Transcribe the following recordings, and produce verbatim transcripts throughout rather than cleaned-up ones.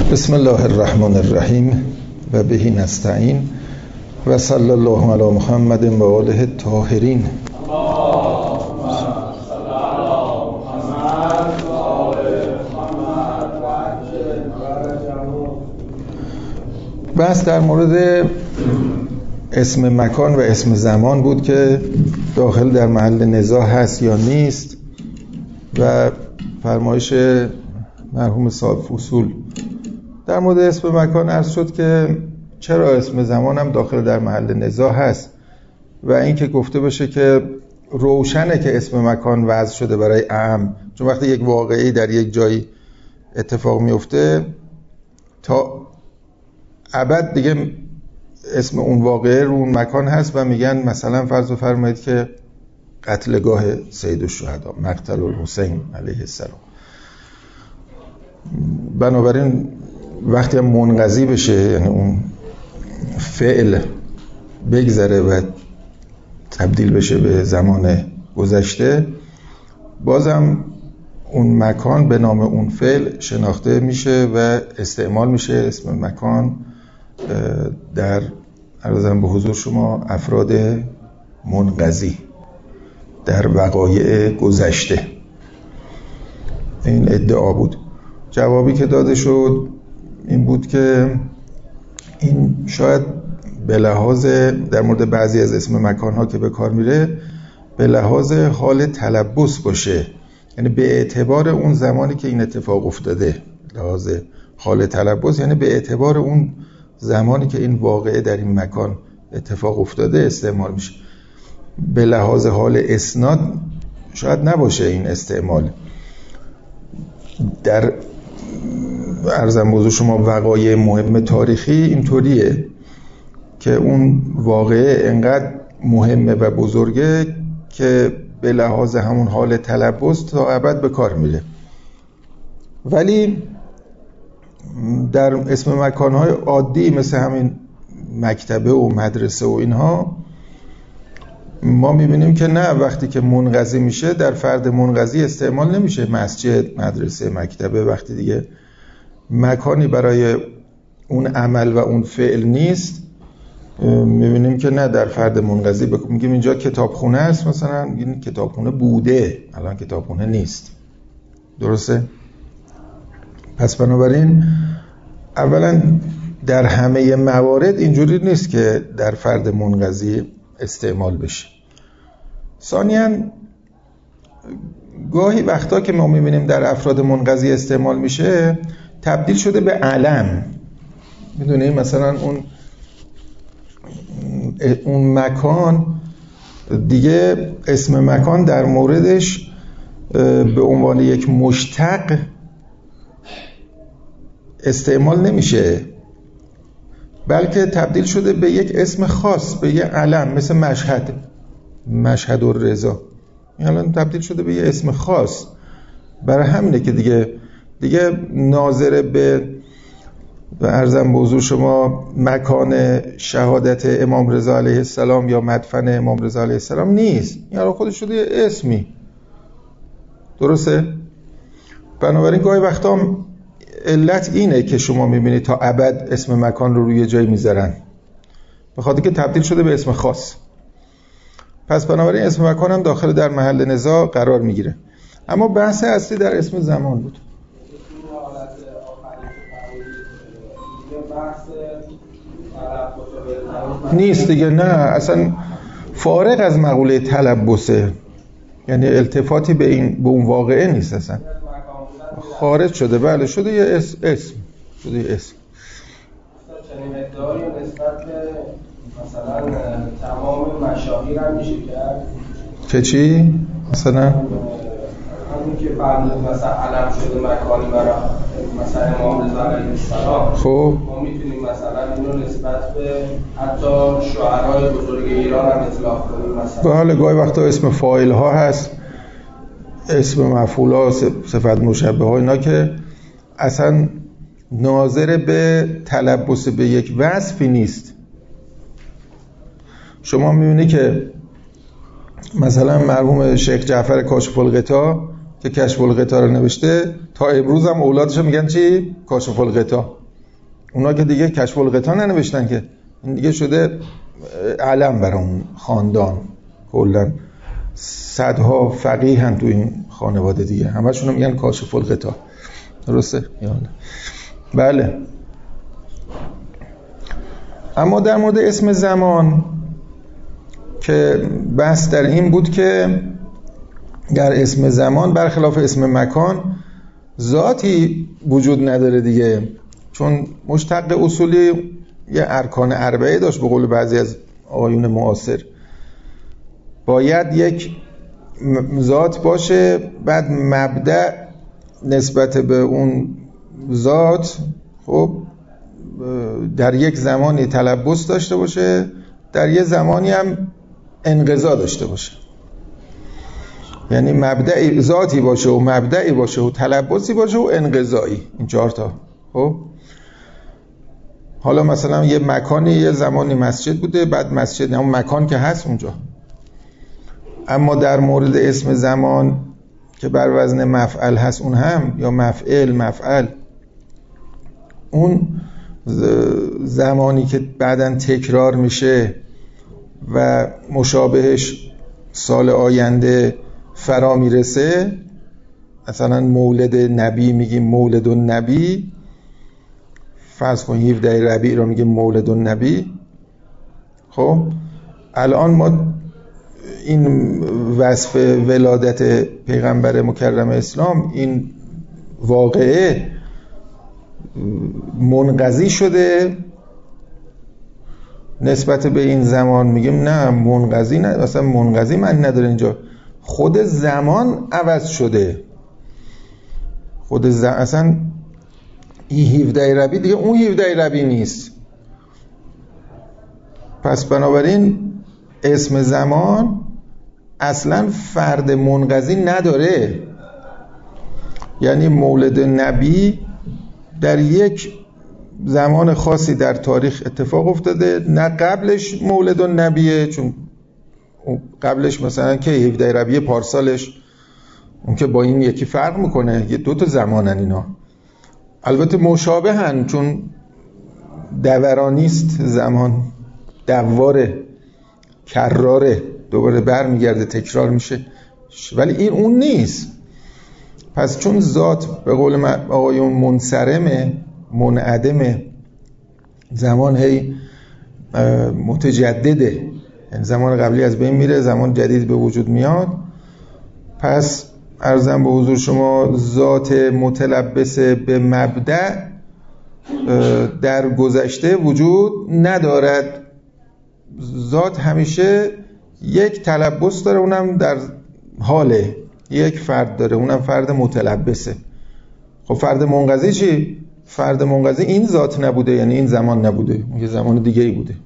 بسم الله الرحمن الرحیم و بهی نستعین و صلی الله علی محمد و آله الطاهرین. بحث در مورد اسم مکان و اسم زمان بود که داخل در محل نزاع هست یا نیست و فرمایش مرحوم صاحب فصول در مورد اسم مکان عرض شد که چرا اسم زمان هم داخل در محل نزاع هست و اینکه گفته بشه که روشنه که اسم مکان وضع شده برای اعم، چون وقتی یک واقعی در یک جایی اتفاق میفته تا ابد دیگه اسم اون واقعه رو اون مکان هست و میگن مثلا فرض فرمایید که قتلگاه سید الشهدا، مقتل الحسین علیه السلام. بنابراین وقتی هم منقضی بشه، یعنی اون فعل بگذره و تبدیل بشه به زمان گذشته، بازم اون مکان به نام اون فعل شناخته میشه و استعمال میشه اسم مکان در عرضم به حضور شما افراد منقضی در وقایع گذشته. این ادعا بود. جوابی که داده شد این بود که این شاید به لحاظ در مورد بعضی از اسم مکان‌ها که به کار میره به لحاظ حال تلبس باشه، یعنی به اعتبار اون زمانی که این اتفاق افتاده، لحاظ حال تلبس یعنی به اعتبار اون زمانی که این واقعه در این مکان اتفاق افتاده استعمال میشه. به لحاظ حال اسناد شاید نباشه این استعمال. در عرضم بزرگ شما وقایع مهم تاریخی اینطوریه که اون واقعه انقدر مهمه و بزرگه که به لحاظ همون حال تلبس تا ابد به کار میره. ولی در اسم مکانهای عادی مثل همین مکتبه و مدرسه و اینها ما میبینیم که نه، وقتی که منقضی میشه در فرد منقضی استعمال نمیشه. مسجد، مدرسه، مکتبه وقتی دیگه مکانی برای اون عمل و اون فعل نیست، میبینیم که نه در فرد منقضی بکن. میگیم اینجا کتابخونه است، مثلا میگیم کتابخونه بوده، الان کتابخونه نیست. درسته؟ پس بنابراین اولا در همه موارد اینجوری نیست که در فرد منقضی استعمال بشه. ثانیاً گاهی وقتا که ما میبینیم در افراد منقضی استعمال میشه تبدیل شده به علم. میدونیم مثلا اون اون مکان دیگه اسم مکان در موردش به عنوان یک مشتق استعمال نمیشه، بلکه تبدیل شده به یک اسم خاص، به یک علم، مثل مشهد، مشهد الرضا. این الان تبدیل شده به یک اسم خاص. برای همینه که دیگه دیگه ناظر به و عرضم به حضور شما مکان شهادت امام رضا علیه السلام یا مدفن امام رضا علیه السلام نیست، یعنی خودش شده یه اسمی. درسته؟ بنابراین گاهی وقتا علت اینه که شما میبینید تا ابد اسم مکان رو روی جای میذارن، به خاطر که تبدیل شده به اسم خاص. پس بنابراین اسم مکان هم داخل در محل نزاع قرار میگیره. اما بحث اصلی در اسم زمان بود. نیست دیگه، نه اصلا فارغ از مقوله تلبسه، یعنی التفاتی به این به اون واقعه نیست، اصلا خارج شده. بله شده یه اسم, اسم. شده یه اسم. چنین ادعایی نسبت به مثلا تمام مشاهیر هم میشه کرد که چی؟ مثلا همون که بعد مثلا علم شده مکانی برای مثلا امام رضا علیه السلام. خب ما میتونیم مثلا اینو نسبت به حتی شعرهای بزرگ ایران هم اطلاق کنیم. مثلا بله گاهی وقتا اسم فاعل ها هست، اسم مفعول ها، صفت مشبه ها، اینا که اصلا ناظر به تلبس به یک وصفی نیست. شما میبینی که مثلا مرحوم شیخ جعفر کاشف الغطا که کشف الغطا رو نوشته تا امروز هم اولادش میگن چی؟ کاشف الغطا. اونا که دیگه کشف الغطا ننوشتن که، این دیگه شده علم برای اون خاندان. کلا صدها فقیه هم تو این خانواده دیگه همشون میگن کاشف الغطا. درسته؟ بله. اما در مورد اسم زمان که بحث در این بود که در اسم زمان برخلاف اسم مکان ذاتی وجود نداره دیگه، چون مشتق اصولی یه ارکان اربعه داشت به قول بعضی از آقایون معاصر. باید یک ذات باشه، بعد مبدأ نسبت به اون ذات خب در یک زمانی تلبس داشته باشه، در یک زمانی هم انقضا داشته باشه. یعنی مبدأ ذاتی باشه و مبدأی باشه و تلبسی باشه و انقضایی. این چهار تا. خب حالا مثلا یه مکانی یه زمانی مسجد بوده، بعد مسجد اون مکان که هست اونجا. اما در مورد اسم زمان که بر وزن مفعل هست اون هم، یا مفعل مفعل، اون زمانی که بعداً تکرار میشه و مشابهش سال آینده فرا میرسه، مثلا مولد نبی میگیم مولد النبی، فرض کن هفده ربیع رو میگیم مولد النبی. خب الان ما این وصف ولادت پیغمبر مکرم اسلام، این واقعه منقضی شده نسبت به این زمان. میگیم نه منقضی نه، اصلا منقضی من نداره اینجا، خود زمان عوض شده. خود ز... اصلا این هفده ربیع دیگه اون هفده ربیع نیست. پس بنابراین اسم زمان اصلا فرد منقضی نداره. یعنی مولد نبی در یک زمان خاصی در تاریخ اتفاق افتاده، نه قبلش مولد النبیه، چون قبلش مثلا که هفده ربیع پارسالش، اون که با این یکی فرق میکنه، یه دو تا زمانن اینا. البته مشابهن چون دورانیست زمان، دواره، کراره، دوباره بر میگرده، تکرار میشه، ولی این اون نیست. پس چون ذات به قول آقایون منصرمه، منعدمه، زمان هی متجدده، یعنی زمان قبلی از بین میره، زمان جدید به وجود میاد. پس عرضم به حضور شما ذات متلبس به مبدأ در گذشته وجود ندارد. ذات همیشه یک تلبس داره، اونم در حاله. یک فرد داره، اونم فرد متلبسه. خب فرد منقضی چی؟ فرد منقضی این ذات نبوده، یعنی این زمان نبوده، یه زمان دیگه ای بوده.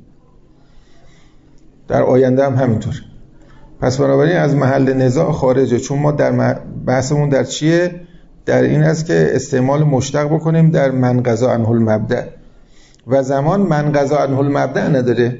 در آینده هم همینطور. پس بنابراین از محل نزاع خارجه، چون ما در بحثمون در چیه؟ در این است که استعمال مشتق بکنیم در من قضا عنه المبدأ، و زمان من قضا عنه المبدأ نداره.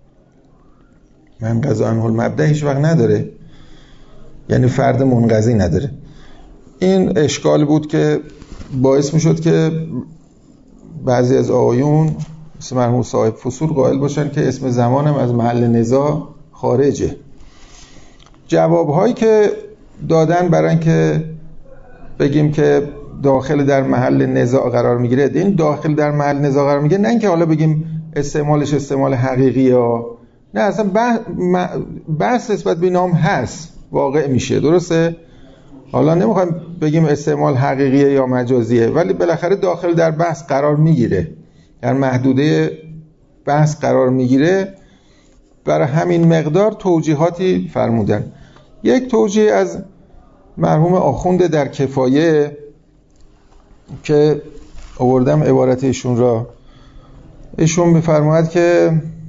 من قضا عنه المبدأ هیچ وقت نداره، یعنی فرد منقضی نداره. این اشکال بود که باعث می شد که بعضی از آقایون مثل مرحوم صاحب فصول قائل باشن که اسم زمان هم از محل نزاع خارجه. جوابهایی که دادن برای اینکه بگیم که داخل در محل نزاع قرار میگیره، این داخل در محل نزاع قرار میگیره، نه اینکه حالا بگیم استعمالش استعمال حقیقی ها، نه اصلا بحث نسبت به نام هست، واقع میشه. درسته؟ حالا نمیخوایم بگیم استعمال حقیقیه یا مجازیه، ولی بالاخره داخل در بحث قرار میگیره، در محدوده بحث قرار میگیره. برای همین مقدار توجیهاتی فرمودن. یک توجیه از مرحوم آخوند در کفایه که آوردم عبارت ایشون را، ایشون میفرماید که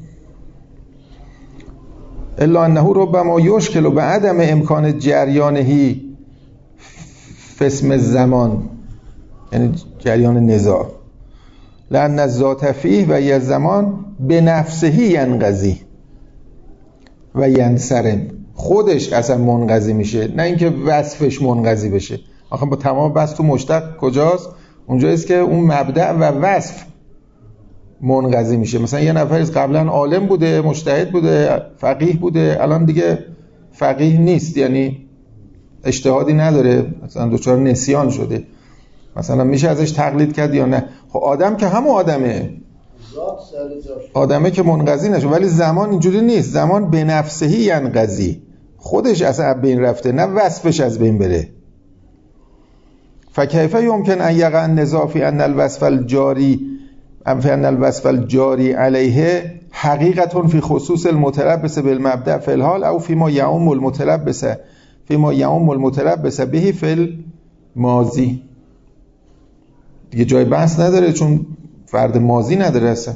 الا انه ربما یشکل بعدم امکان جریانهی فسم الزمان، یعنی جریان نزاع، لأن الذات فیه و ی زمان به نفسه ینقضی و ینصرم. خودش اصلا منقضی میشه، نه اینکه وصفش منقضی بشه. آخه با تمام بس تو مشتق کجاست؟ اونجاییست که اون مبدأ و وصف منقضی میشه. مثلا یه نفری قبلا عالم بوده، مجتهد بوده، فقیه بوده، الان دیگه فقیه نیست، یعنی اجتهادی نداره، مثلا دچار نسیان شده، مثلا میشه ازش تقلید کرد یا نه؟ خب آدم که همون آدمه، آدمه که منقضی نشه. ولی زمان اینجوری نیست، زمان به نفسهی ینقضی، خودش اصلا از بین رفته، نه وصفش از بین بره. فکیف یمکن ان یقع النزاع فی ان الوصف الجاری ام فی ان الوصف الجاری علیه حقیقة فی خصوص المتلبس بالمبدأ فی الحال او فی ما یعم المتلبس فی ما یعم المتلبس به فی الماضی. دیگه جای بحث نداره، چون فرد ماضی نداره اصلا.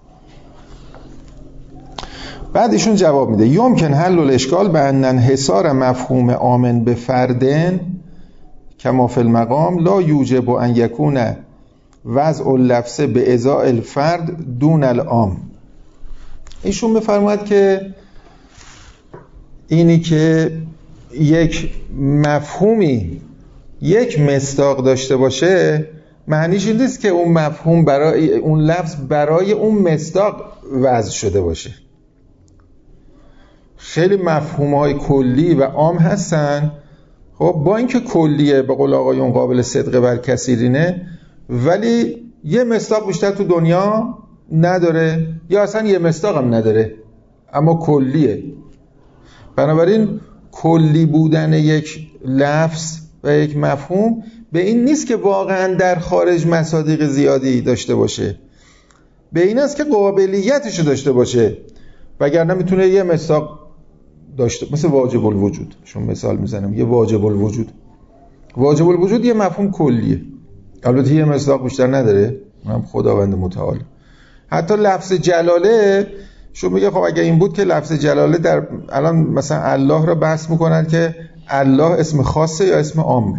بعد ایشون جواب میده یمکن حل الاشکال به ان انحصار مفهوم آمن به فردن کما فی المقام لا یوجب ان یکون وضع اللفظ به ازاء الفرد دون العام. ایشون بفرماید که اینی که یک مفهومی یک مصداق داشته باشه معنیش این نیست که اون مفهوم برای اون لفظ برای اون مصداق وضع شده باشه. خیلی مفهوم‌های کلی و عام هستن، خب با اینکه کلیه به قول آقایون قابل صدق بر کثیرینه، ولی یه مصداق بیشتر تو دنیا نداره یا اصلا یه مصداق هم نداره، اما کلیه. بنابراین کلی بودن یک لفظ و یک مفهوم به این نیست که واقعا در خارج مصادیق زیادی داشته باشه، به این است که قابلیتشو داشته باشه، وگرنه میتونه یه مصداق داشته، مثل واجب الوجود. شون مثال میزنم، یه واجب الوجود واجب الوجود یه مفهوم کلیه، البته یه مصداق بیشتر نداره، هم خداوند متعال. حتی لفظ جلاله شو میگه خب اگه این بود که لفظ جلاله در الان مثلا الله را بحث میکنن که الله اسم خاصه یا اسم عامه،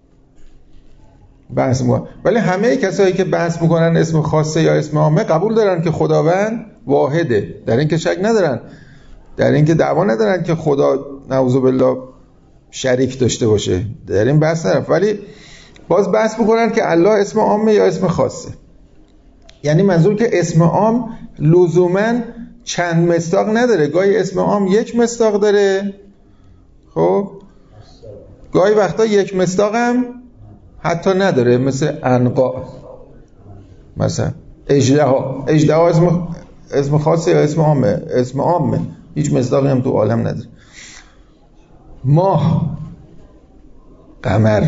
بحث میکنن، ولی همه کسایی که بحث میکنن اسم خاصه یا اسم عامه قبول دارن که خداوند واحده، در این که شک ندارن، در این که دعوا ندارن که خدا نعوذ بالله شریک داشته باشه، در این بحث ندارن، ولی باز بحث میکنن که الله اسم عامه یا اسم خاصه. یعنی منظور که اسم عام لزوماً چند مصداق نداره، گاهی اسم عام یک مصداق داره، خب گاهی وقتا یک مصداق هم حتی نداره، مثل عنقا، مثلا اژدها اژدها اسم اسم خاصه یا اسم عامه؟ اسم عامه، هیچ مصداقی هم تو عالم نداره. ماه، قمر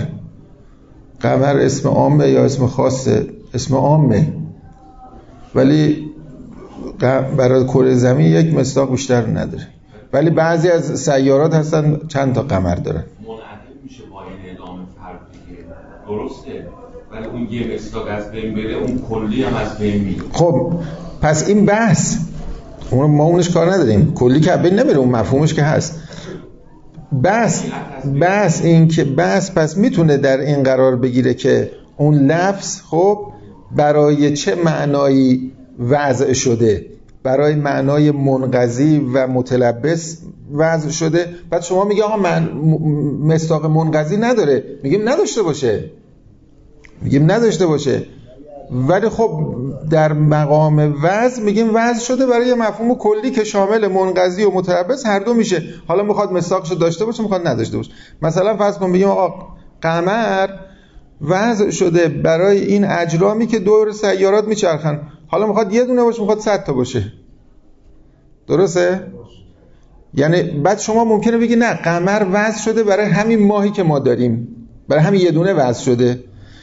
قمر اسم عامه یا اسم خاصه؟ اسم عامه، ولی برای کره زمین یک مصداق بیشتر نداره. ولی بعضی از سیارات هستن چند تا قمر دارن. منعطف میشه با این اعلام فرد دیگه، درسته، ولی اون یه مصداق از بین بره اون کلی هم از بین میره. خب پس این بحث اون ما اونش کار نداریم، کلی که بین نمیره، اون مفهومش که هست. بس بس این که بس پس میتونه در این قرار بگیره که اون لفظ خب برای چه معنایی وضع شده، برای معنای منقضی و متلبس وضع شده. بعد شما میگه آقا من مصداق منقضی نداره، میگیم نداشته باشه، میگیم نداشته باشه، ولی خب در مقام وضع میگیم وضع شده برای مفهوم کلی که شامل منقضی و متلبس هر دو میشه. حالا میخواد مصداقشو داشته باشه، میخواد نداشته باشه. مثلا فرض کن بگیم آقا قمر وضع شده برای این اجرامی که دور سیارات میچرخن، حالا میخواد یه دونه باشه، میخواد صد تا باشه، درسته؟ یعنی بعد شما ممکنه بگی نه قمر وضع شده برای همین ماهی که ما داریم، برای همین یه دونه وضع شده.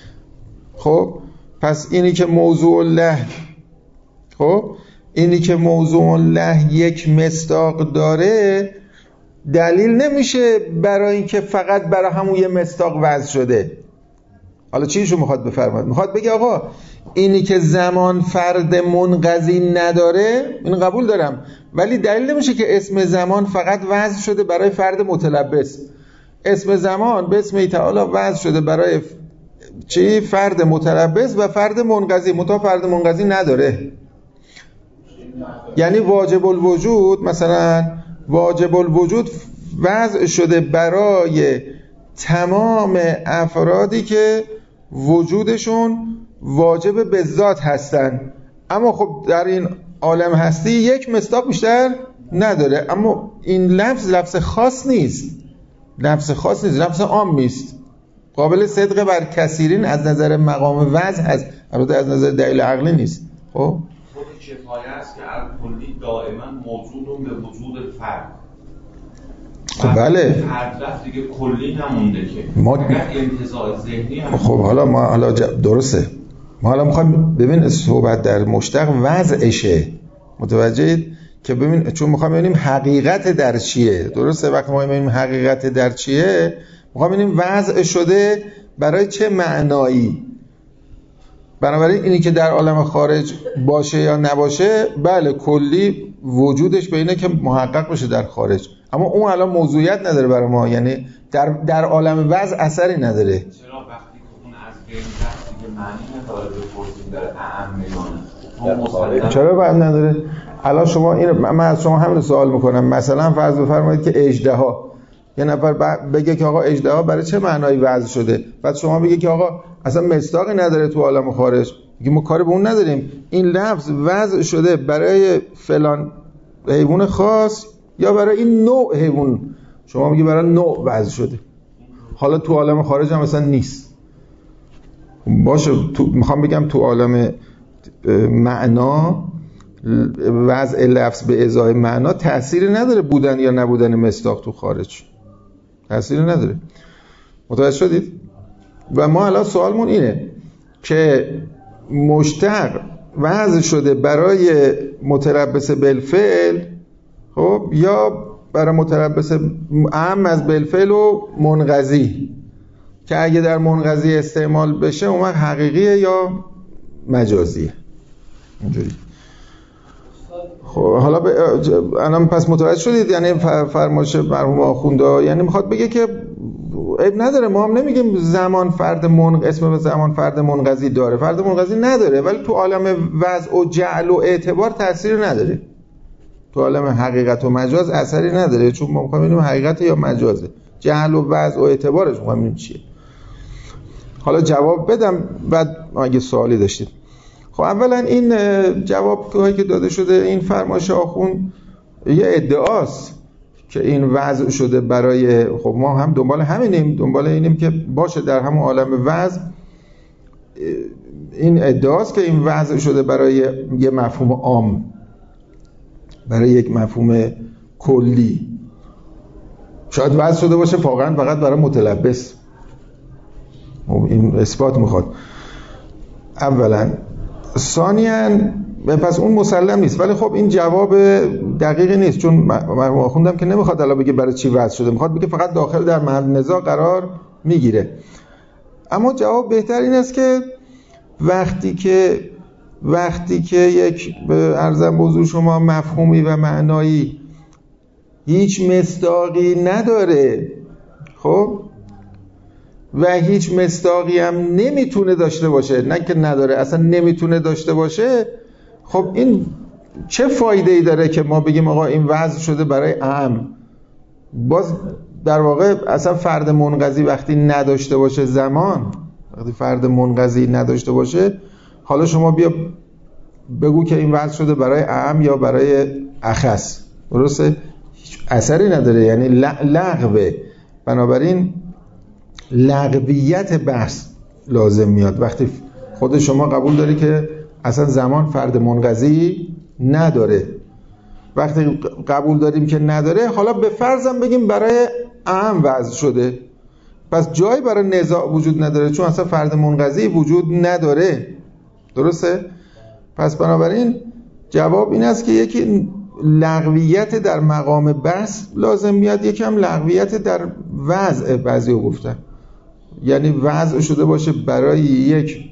خب پس اینی که موضوع الله خب اینی که موضوع الله یک مصداق داره دلیل نمیشه برای اینکه فقط برای همون یه مصداق وضع شده. حالا چیشو میخواد بفرماید؟ میخواد بگه آقا اینی که زمان فرد منقضی نداره این قبول دارم، ولی دلیل نمیشه که اسم زمان فقط وضع شده برای فرد متلبس. اسم زمان به اسم تعالی وضع شده برای چی؟ فرد متلبس و فرد منقضی، متا فرد منقضی نداره. یعنی واجب الوجود، مثلا واجب الوجود وضع شده برای تمام افرادی که وجودشون واجب به ذات هستن، اما خب در این عالم هستی یک مصداق بیشتر نداره. اما این لفظ لفظ خاص نیست، لفظ خاص نیست، لفظ عام نیست، قابل صدق بر کثیرین از نظر مقام وضع هست، البته از نظر دلیل عقلی نیست. خب خود کفایه است که الکلی دائما موجود به وجود فرد. خب بله، فرد رفت دیگه کلی نمونده که ما اگر انتزاع ذهنی هم خب حالا ما حالا ج... درسته، ما حالا میخوایم ببین صحبت در مشتق وضعشه، متوجهید که ببین، چون میخوایم ببینیم حقیقت در چیه. درسته، وقتی ما ببینیم حقیقت در چیه میخوایم ببینیم وضع شده برای چه معنایی. بنابراین اینی که در عالم خارج باشه یا نباشه، بله کلی وجودش به اینه که محقق بشه در خارج، اما اون الان موضوعیت نداره برای ما، یعنی در در عالم وضع اثری نداره. چرا وقتی که اون از بین رفت دیگه معنی نداره بپرسیم در اعمیانه؟ چرا بعد نداره؟ الان شما این من از شما همین سوال میکنم، مثلا فرض بفرمایید که اژدها، یه نفر بگه که آقا اژدها برای چه معنایی وضع شده، بعد شما بگه که آقا اصلا مصداقی نداره تو عالم خارج، میگه ما کاری به اون نداریم، این لفظ وضع شده برای فلان حیوان خاص یا برای این نوع حیوان، شما میگه برای نوع وضع شده، حالا تو عالم خارج هم مثلا نیست. باشه، تو میخوام بگم تو عالم معنا وضع لفظ به ازای معنا تأثیری نداره، بودن یا نبودن مصداق تو خارج تأثیری نداره. متوجه شدید؟ و ما الان سوالمون اینه که مشتق وضع شده برای متربص بالفعل، خب، یا برای متربص اعم از بالفعل و منقضی، که اگه در منقضی استعمال بشه اون وقت حقیقیه یا مجازیه. اینجوری. خب حالا ب... الان پس متوجه شدید، یعنی فرمایش مرحوم آخونده یعنی میخواد بگه که عیب نداره، ما هم نمیگیم زمان فرد من اسم زمان فرد منقضی داره، فرد منقضی نداره، ولی تو عالم وضع و جعل و اعتبار تأثیر نداره، تو عالم حقیقت و مجاز اثری نداره، چون ما میخوایم ببینیم حقیقت یا مجازه، جعل و وضع و اعتبارش میخوایم ببینیم چیه. حالا جواب بدم بعد اگه سوالی داشتید. خب اولا این جواب که داده شده، این فرمایش آخوند یه ادعاست که این وضع شده برای، خب ما هم دنبال همینیم، دنبال اینیم که باشه در همون عالم وضع، این ادعاست که این وضع شده برای یه مفهوم عام، برای یک مفهوم کلی. شاید وضع شده باشه واقعا فقط برای متلبس، این اثبات میخواد اولا. ثانیاً پس اون مسلم نیست، ولی خب این جواب دقیقی نیست، چون مرحوم آخوندم که نمیخواد الان بگه برای چی وضع شده، میخواد بگه فقط داخل در محل نزاع قرار میگیره. اما جواب بهتر این است که وقتی که وقتی که یک عرضم به حضور شما مفهومی و معنایی هیچ مصداقی نداره، خب، و هیچ مصداقی هم نمیتونه داشته باشه، نه که نداره، اصلا نمیتونه داشته باشه، خب این چه فایده ای داره که ما بگیم آقا این وضع شده برای اعم؟ باز در واقع اصلا فرد منقضی وقتی نداشته باشه زمان، وقتی فرد منقضی نداشته باشه، حالا شما بیا بگو که این وضع شده برای اعم یا برای اخص، درسته؟ هیچ اثری نداره، یعنی لغوه. بنابراین لغویت بحث لازم میاد وقتی خود شما قبول داری که اصلا زمان فرد منقضی نداره. وقتی قبول داریم که نداره، حالا به فرضم بگیم برای اعم وضع شده، پس جایی برای نزاع وجود نداره، چون اصلا فرد منقضی وجود نداره، درسته؟ پس بنابراین جواب این است که یکی لغویت در مقام بحث لازم میاد، یکی هم لغویت در وضع، بعضی رو گفتن یعنی وضع شده باشه برای یک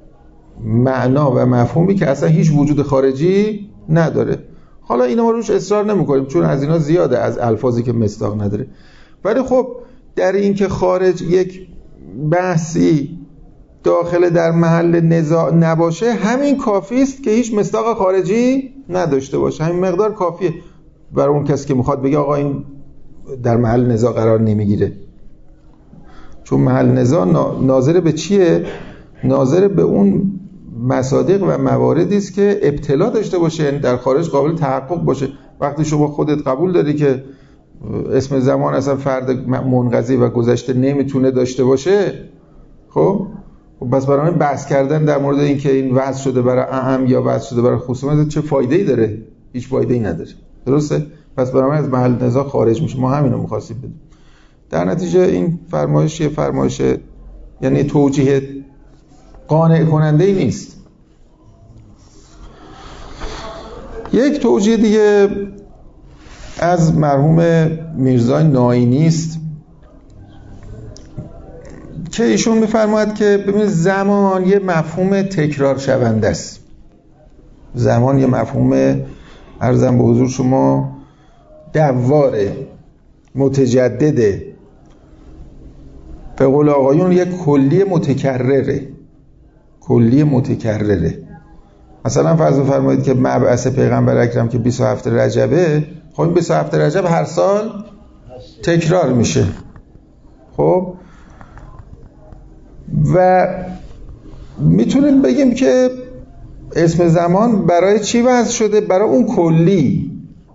معنا و مفهومی که اصلا هیچ وجود خارجی نداره. حالا اینا ما روش اصرار نمی کنیم چون از اینا زیاده، از الفاظی که مصداق نداره، ولی خب در این که خارج یک بحثی داخل در محل نزاع نباشه، همین کافی است که هیچ مصداق خارجی نداشته باشه، همین مقدار کافیه برای اون کسی که میخواد بگه آقا این در محل نزاع قرار نمیگیره. چون محل نزاع ناظر به چیه؟ ناظر به اون مصادیق و مواردی است که ابتلا داشته باشه، یعنی در خارج قابل تحقق باشه. وقتی شما خودت قبول داری که اسم زمان اصلا فرد منقضی و گذشته نمیتونه داشته باشه، خب پس برای بحث کردن در مورد این که این وضع شده برای اهم یا وضع شده برای خصوص چه فایده‌ای داره؟ هیچ فایده‌ای نداره. درسته؟ پس برای از محل نزاع خارج میشه. ما همین رو می‌خواستیم بدیم. در نتیجه این فرمایش یه فرمایش یعنی توجیه قانع کننده ای نیست. یک توجیه دیگه از مرحوم میرزای ناینی است که ایشون میفرماید که ببینید زمان یه مفهوم تکرار شونده است. زمان یه مفهوم عرضم به حضور شما دواره، متجدده، به قول آقایون یک کلی متکرره. کلی متکرره. مثلا فرض فرمایید که مبعث پیغمبر اکرم که بیست و هفت رجبه، خب این بیست و هفت رجب هر سال تکرار میشه. خب و میتونیم بگیم که اسم زمان برای چی وضع شده؟ برای اون کلی،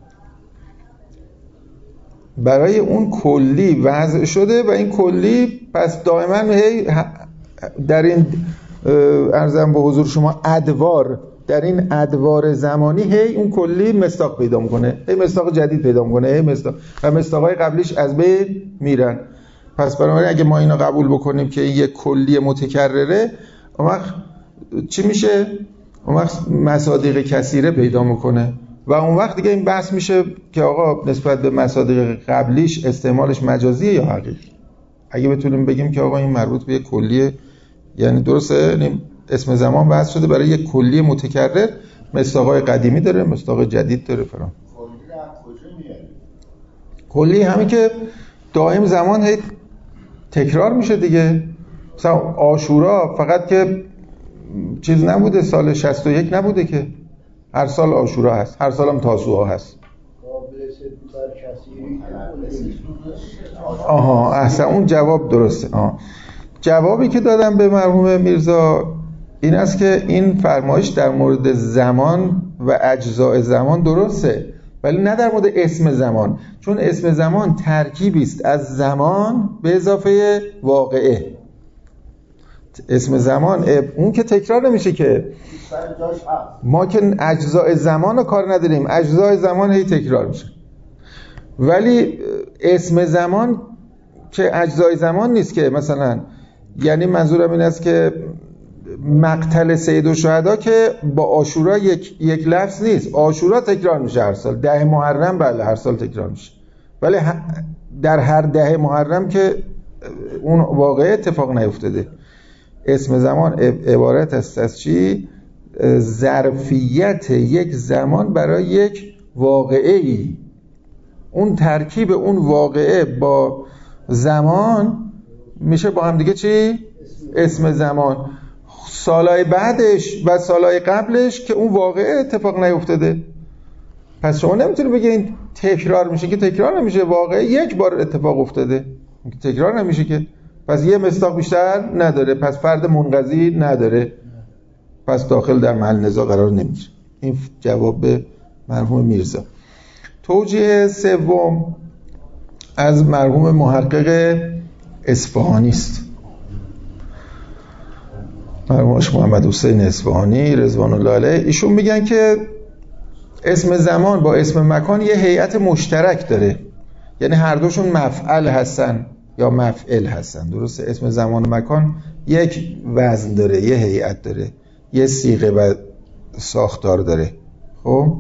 برای اون کلی وضع شده و این کلی پس دائما هی در این عرضم به حضور شما ادوار، در این ادوار زمانی هی اون کلی مصداق پیدا میکنه، هی مصداق جدید پیدا میکنه، هی مصداق و مصداقای قبلیش از بین میرن. پس بنابراین اگه ما اینو قبول بکنیم که این یک کلی متکرره، اون وقت چی میشه؟ اون وقت مصادیق کثیره پیدا میکنه و اون وقت دیگه این بحث میشه که آقا نسبت به مصادیق قبلیش استعمالش مجازیه یا حقیقی. اگه بتونیم بگیم که آقا این مربوط به یک کلیه، یعنی درسته اسم زمان وضع شده برای یک کلی متکرر، مصداقای قدیمی داره، مصداق جدید داره فرام. کلی همین که دائم زمان هی تکرار میشه دیگه. مثلا عاشورا فقط که چیز نبوده، سال شصت و یک نبوده که هر سال عاشورا هست، هر سال هم تاسوعا هست. آها اصلا اون جواب درسته. آها. جوابی که دادم به مرحوم میرزا این است که این فرمایش در مورد زمان و اجزاء زمان درسته، ولی نه در مورد اسم زمان، چون اسم زمان ترکیبی است از زمان به اضافه واقعه. اسم زمان اون که تکرار نمیشه که، ما که اجزاء زمان رو کار نداریم، اجزاء زمان هی تکرار میشه. ولی اسم زمان که اجزاء زمان نیست که مثلا، یعنی منظورم این است که مقتل سید الشهدا که با عاشورا یک یک لفظ نیست. عاشورا تکرار میشه هر سال، ده محرم بله هر سال تکرار میشه، ولی در هر ده محرم که اون واقعه اتفاق نیفتاده. اسم زمان عبارت است از چی؟ ظرفیت یک زمان برای یک واقعه‌ای. اون ترکیب اون واقعه با زمان میشه با هم دیگه چی؟ اسم زمان. سالهای بعدش و سالهای قبلش که اون واقعه اتفاق نیفتاده. پس شما نمیتونید بگید تکرار میشه، که تکرار نمیشه، واقعه یک بار اتفاق افتاده، تکرار نمیشه که. پس یه مصداق بیشتر نداره، پس فرد منقضی نداره، پس داخل در محل نزاع قرار نمیگیره. این جواب به مرحوم میرزا. توجیه سوم از مرحوم محقق اصفهانی است، مرحوم محمد حسین اصفهانی رضوان الله علیه. ایشون میگن که اسم زمان با اسم مکان یه هیئت مشترک داره، یعنی هر دوشون مفعل هستن یا مفعل هستن. درسته؟ اسم زمان و مکان یک وزن داره، یه هیئت داره، یه صیغه و ساختار داره. خب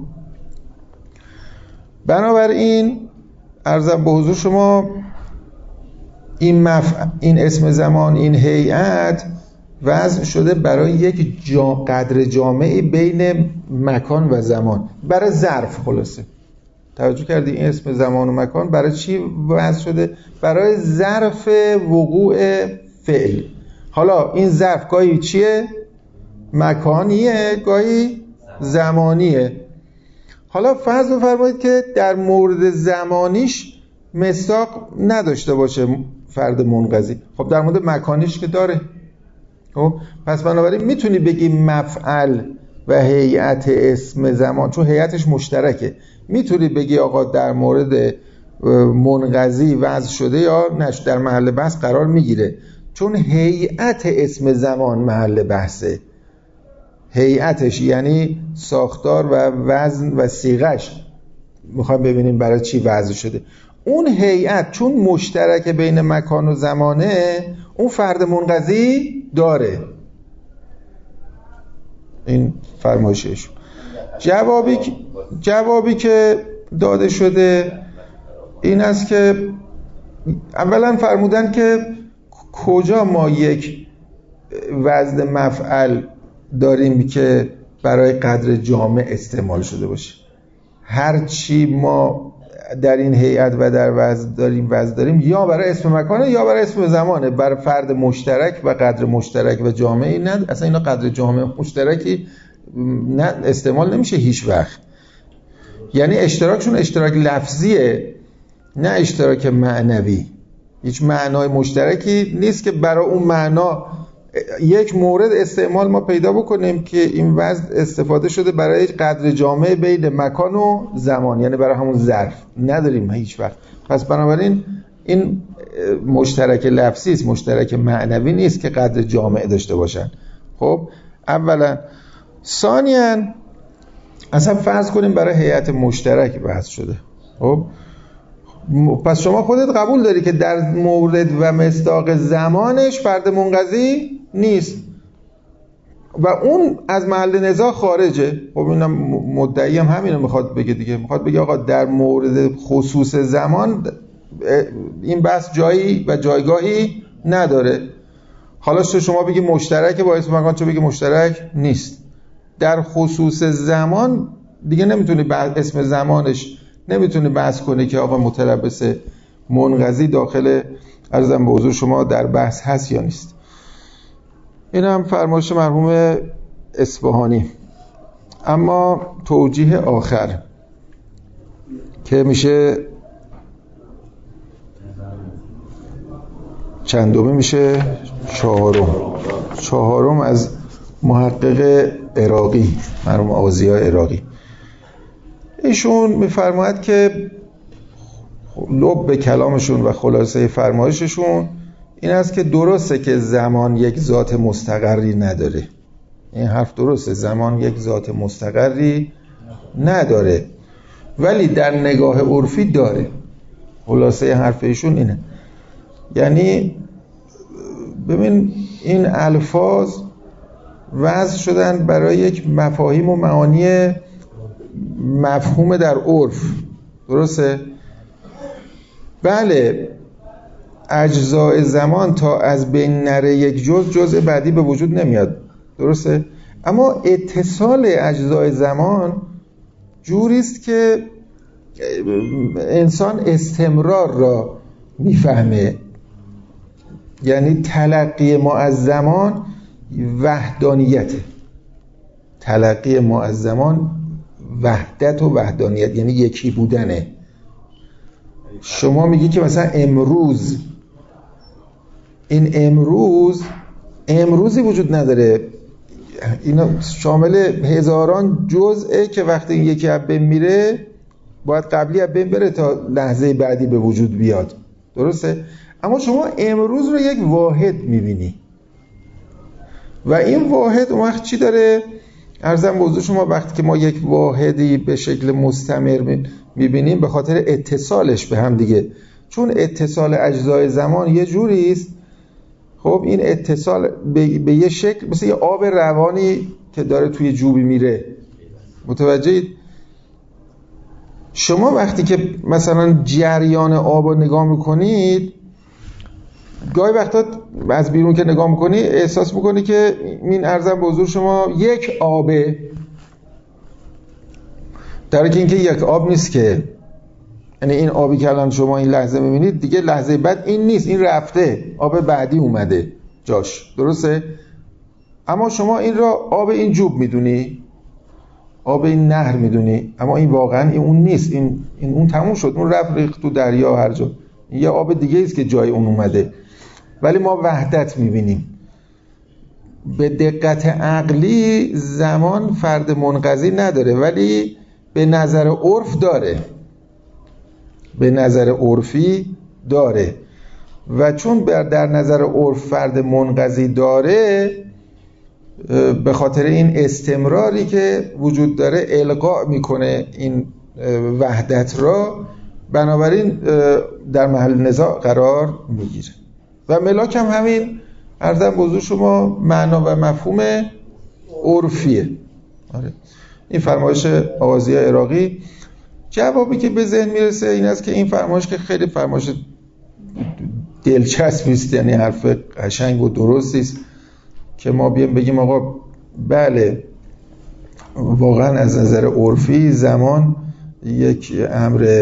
بنابراین عرضم به حضور شما این مفعل، این اسم زمان، این هیئت وضع شده برای یک جا قدر جامعی بین مکان و زمان، برای ظرف. خلاصه توجه کردی این اسم زمان و مکان برای چی وضع شده؟ برای ظرف وقوع فعل. حالا این ظرف گاهی چیه؟ مکانیه، گاهی زمانیه. حالا فرض بفرمایید که در مورد زمانیش مصداق نداشته باشه فرد منقضی. خب در مورد مکانیش که داره. خب پس بنابراین میتونی بگی مفعل و هیئت اسم زمان، چون هیئتش مشترکه، میتونی بگی آقا در مورد منقضی وضع شده یا نش در محل بحث قرار میگیره، چون هیئت اسم زمان محل بحثه. هیئتش یعنی ساختار و وزن و صیغش، میخوایم ببینیم برای چی وضع شده. اون هیئت چون مشترک بین مکان و زمانه، اون فرد منقضی داره. این فرمایشش. جوابی جوابی که داده شده این است که اولا فرمودن که کجا ما یک وزن مفعل داریم که برای قدر جامع استعمال شده باشه. هر چی ما در این هیئت و در وزن داریم وزن داریم یا برای اسم مکانه یا برای اسم زمانه، برای فرد مشترک و قدر مشترک و جامعی نه. اصلا اینا قدر جامع مشترکی نه استعمال نمیشه هیچ وقت. یعنی اشتراکشون اشتراک لفظیه نه اشتراک معنوی. هیچ معنای مشترکی نیست که برای اون معنا یک مورد استعمال ما پیدا بکنیم که این وزن استفاده شده برای قدر جامع بین مکان و زمان، یعنی برای همون ظرف نداریم هیچ وقت. پس بنابراین این مشترک لفظی است، مشترک معنوی نیست که قدر جامع داشته باشن. خب اولا. ثانیاً اصلا فرض کنیم برای هیئت مشترک بحث شده. خب پس شما خودت قبول داری که در مورد و مصداق زمانش فرد منقضی نیست و اون از محل نزاع خارجه. خب اینم مدعی هم همینو میخواد بگه دیگه، میخواد بگه آقا در مورد خصوص زمان این بحث جایی و جایگاهی نداره. حالا شما بگی مشترکه با اسم مکان، چون بگی مشترک نیست. در خصوص زمان دیگه نمیتونی اسم زمانش نمیتونه بحث کنه که آقا متلبس منقضی داخل عرضم به حضور شما در بحث هست یا نیست. این هم فرمایش مرحوم اصفهانی. اما توجیه آخر که میشه چندمی میشه چهارم چهارم از محقق عراقی مرحوم آقا ضیا عراقی. ایشون میفرماید که لب به کلامشون و خلاصه فرمایششون این است که درسته که زمان یک ذات مستقری نداره. این حرف درسته، زمان یک ذات مستقری نداره، ولی در نگاه عرفی داره. خلاصه حرف ایشون اینه. یعنی ببین این الفاظ وضع شدن برای یک مفاهیم و معانی مفهوم در عرف، درسته؟ بله اجزای زمان تا از بین نره یک جز، جزء بعدی به وجود نمیاد، درسته؟ اما اتصال اجزای زمان جوریست که انسان استمرار را میفهمه. یعنی تلقی ما از زمان وحدانیته. تلقی ما از زمان وحدت و وحدانیت یعنی یکی بودنه. شما میگی که مثلا امروز، این امروز امروزی وجود نداره، اینا شامل هزاران جزئه که وقتی این یکی از بین میره باید قبلی از بین بره تا لحظه بعدی به وجود بیاد، درسته؟ اما شما امروز رو یک واحد میبینی و این واحد اون وقت چی داره؟ عرضم به حضور شما وقتی که ما یک واحدی به شکل مستمر میبینیم به خاطر اتصالش به هم دیگه، چون اتصال اجزای زمان یه جوری است. خب این اتصال به, به یه شکل مثل یه آب روانی که داره توی جوبی میره، متوجهید؟ شما وقتی که مثلا جریان آب رو نگاه میکنید، گاهی وقتا از بیرون که نگاه میکنی احساس میکنی که این عرضم به حضور شما یک آبه، در حالی که اینکه یک آب نیست که. یعنی این آبی که الان شما این لحظه میبینید دیگه لحظه بعد این نیست، این رفته، آب بعدی اومده جاش، درسته؟ اما شما این را آب این جوب میدونی، آب این نهر میدونی، اما این واقعا این اون نیست، این این اون تموم شد، اون رفت ریخت تو دریا هر جا، این یه آب دیگه است که جای اون اومده. ولی ما وحدت میبینیم. به دقت عقلی زمان فرد منقضی نداره، ولی به نظر عرف داره، به نظر عرفی داره. و چون در نظر عرف فرد منقضی داره، به خاطر این استمراری که وجود داره القا میکنه این وحدت را، بنابراین در محل نزاع قرار میگیره. و ملاک هم همین عرضم بزرگ شما معنا و مفهوم عرفیه. آره. این فرمایش آغازیه عراقی. جوابی که به ذهن میرسه این است که این فرمایش که خیلی فرمایش دلچسبی است، یعنی حرف قشنگ و درستی است که ما بیایم بگیم آقا بله واقعا از نظر عرفی زمان یک امر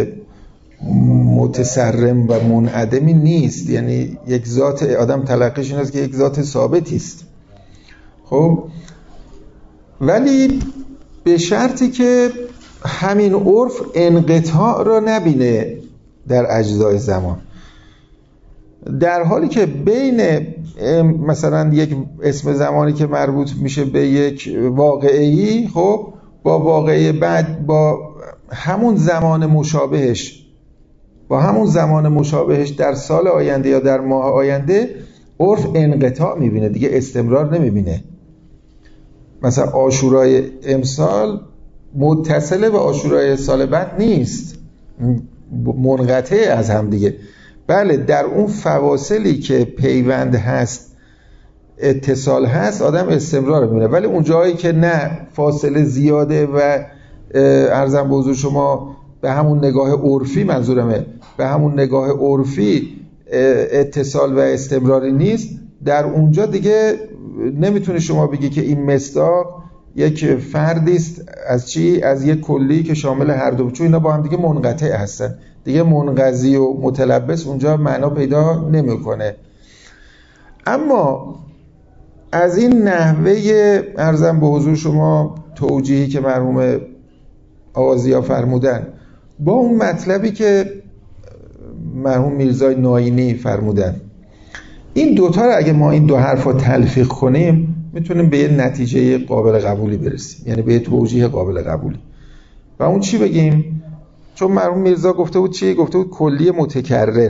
متسرم و منعدمی نیست، یعنی یک ذات آدم تلقیش این است که یک ذات ثابتی است. خب ولی به شرطی که همین عرف انقطاع را نبینه در اجزای زمان، در حالی که بین مثلا یک اسم زمانی که مربوط میشه به یک واقعه‌ای، خب با واقعه بعد با همون زمان مشابهش با همون زمان مشابهش در سال آینده یا در ماه آینده عرف انقطاع میبینه، دیگه استمرار نمیبینه. مثلا عاشورای امسال متصله به عاشورای سال بعد نیست، منقطع از هم دیگه. بله در اون فواصلی که پیوند هست، اتصال هست، آدم استمرار میبینه، ولی اون جایی که نه فاصله زیاده و عرضم به حضور شما به همون نگاه عرفی، منظورمه به همون نگاه عرفی اتصال و استمراری نیست، در اونجا دیگه نمیتونه شما بگی که این مصداق یک فردی است از چی؟ از یک کلی که شامل هر دو، چون اینا با هم دیگه منقطع هستن، دیگه منقضی و متلبس اونجا معنا پیدا نمیکنه. اما از این نحوه عرضم به حضور شما توجیهی که مرحوم آغازیا فرمودن با اون مطلبی که مرحوم میرزای ناینی فرمودن، این دوتا رو اگه ما این دو حرف رو تلفیق کنیم میتونیم به یه نتیجه قابل قبولی برسیم، یعنی به یه توجیه قابل قبولی. و اون چی بگیم؟ چون مرحوم میرزا گفته بود چی؟ گفته بود کلی متکرر.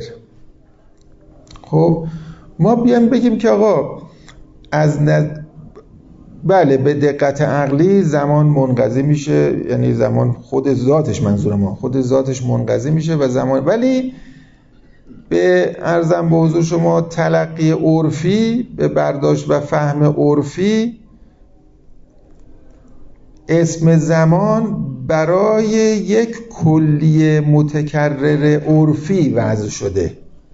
خب ما بیایم بگیم که آقا از ند... بله به دقت عقلی زمان منقضی میشه، یعنی زمان خود ذاتش، منظور ما خود ذاتش منقضی میشه و زمان، ولی به عرضم به حضور شما تلقی عرفی، به برداشت و فهم عرفی، اسم زمان برای یک کلی متکرر عرفی وضع شده.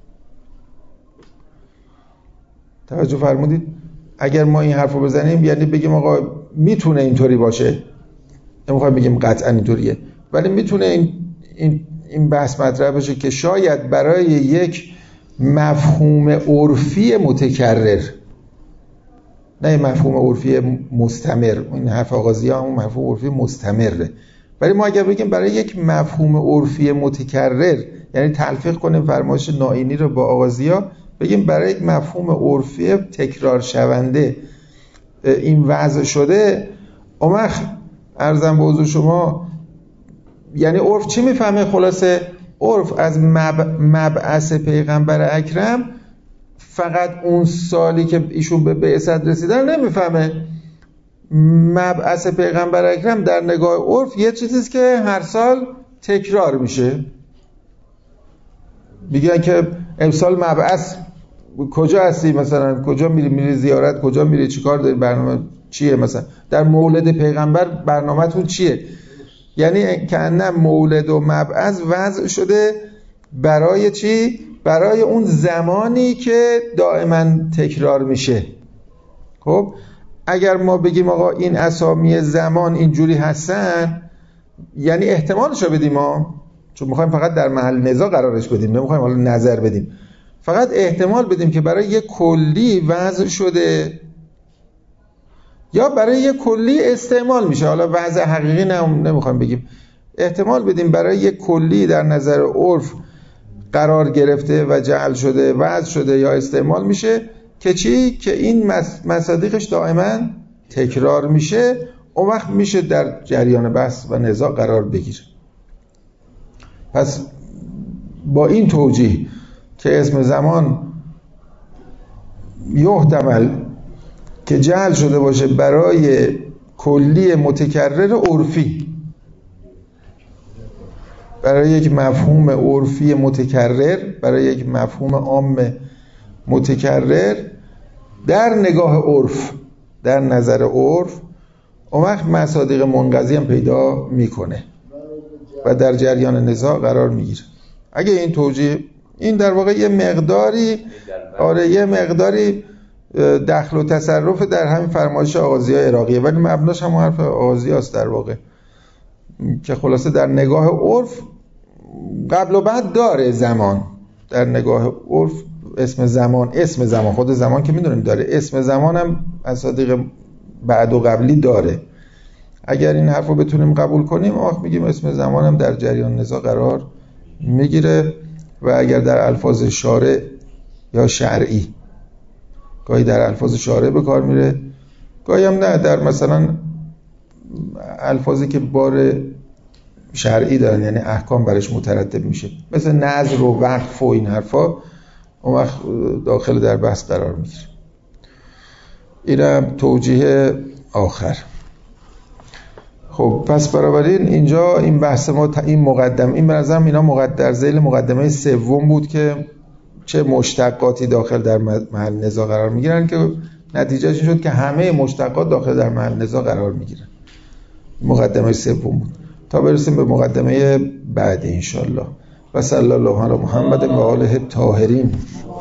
توجه فرمودید؟ اگر ما این حرفو بزنیم یعنی بگیم آقا میتونه اینطوری باشه، نمیخوایم بگیم قطعا اینطوریه، ولی میتونه این این این بحث مطرح بشه که شاید برای یک مفهوم عرفی متکرر، نه مفهوم عرفی مستمر، این حرف آغازیه همون مفهوم عرفی مستمره، ولی ما اگر بگیم برای یک مفهوم عرفی متکرر، یعنی تلفیق کنیم فرمایش ناینی رو با آغازیا، بگیم برای یک مفهوم عرفی تکرار شونده این وضع شده، امخ عرضم به حضور شما یعنی عرف چی میفهمه؟ خلاصه عرف از مب... مبعث پیغمبر اکرم فقط اون سالی که ایشون به بعثت رسیدن نمیفهمه. مبعث پیغمبر اکرم در نگاه عرف یه چیزیست که هر سال تکرار میشه. میگن که امسال مبعث کجا هستی، مثلا کجا میری میری زیارت، کجا میری، چیکار داری، برنامه چیه، مثلا در مولد پیغمبر برنامه‌تون چیه؟ یعنی کأنه مولد و مبعث وضع شده برای چی؟ برای اون زمانی که دائما تکرار میشه. خب اگر ما بگیم آقا این اسامی زمان اینجوری هستن، یعنی احتمالشو بدیم ها، چون میخوایم فقط در محل نزاع قرارش بدیم، نمیخوایم حالا نظر بدیم، فقط احتمال بدیم که برای یک کلی وضع شده یا برای یک کلی استعمال میشه. حالا وضع حقیقی نمیخوایم بگیم، احتمال بدیم برای یک کلی در نظر عرف قرار گرفته و جعل شده، وضع شده یا استعمال میشه که چی؟ که این مصادیقش دائما تکرار میشه، اون وقت میشه در جریان بحث و نزاع قرار بگیره. پس با این توجیه که اسم زمان یحتمل که جعل شده باشه برای کلی متکرر عرفی، برای یک مفهوم عرفی متکرر، برای یک مفهوم عام متکرر در نگاه عرف، در نظر عرف، اون وقت مصادیق منقضی هم پیدا میکنه و در جریان نزاع قرار میگیره. اگه این توجیه، این در واقع یه مقداری آره یه مقداری دخل و تصرف در همین فرمایش آغازی‌های عراقیه، ولی مبناش هم حرف آغازی است در واقع، که خلاصه در نگاه عرف قبل و بعد داره زمان. در نگاه عرف اسم زمان، اسم زمان خود زمان که میدونیم داره، اسم زمان هم مصادیق بعد و قبلی داره. اگر این حرف رو بتونیم قبول کنیم، وقت میگیم اسم زمان هم در جریان نزاع قرار میگیره. و اگر در الفاظ شارع یا شرعی، گاهی در الفاظ شارع به کار میره، گاهی هم نه، در مثلا الفاظی که بار شرعی دارن، یعنی احکام برش مترتب میشه، مثل نذر و وقف و این حرفا، اون وقت داخل در بحث قرار میگیره. اینم توجیه آخر. خب پس بنابراین اینجا این بحث ما این مقدم این به نظرم اینا مقدم در ذیل مقدمه سوم بود که چه مشتقاتی داخل در محل نزاع قرار میگیرن، که نتیجهش این شد که همه مشتقات داخل در محل نزاع قرار میگیرن. مقدمه سوم بود تا برسیم به مقدمه بعدی انشالله. و صلی الله علی محمد و آله الطاهرین.